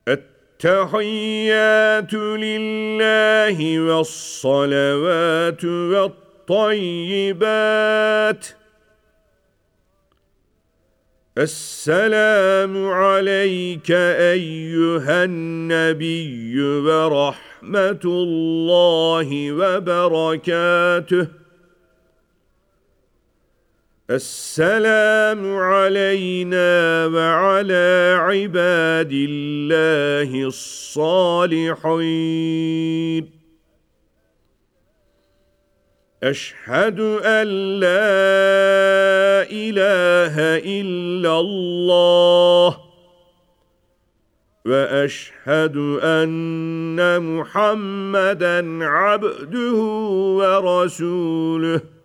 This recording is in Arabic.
التحيات لله والصلوات والطيبات. السلام عليك أيها النبي ورحمة الله وبركاته. السلام علينا وعلى عباد الله الصالحين. أشهد أن لا إله إلا الله وأشهد أن محمدًا عبده ورسوله.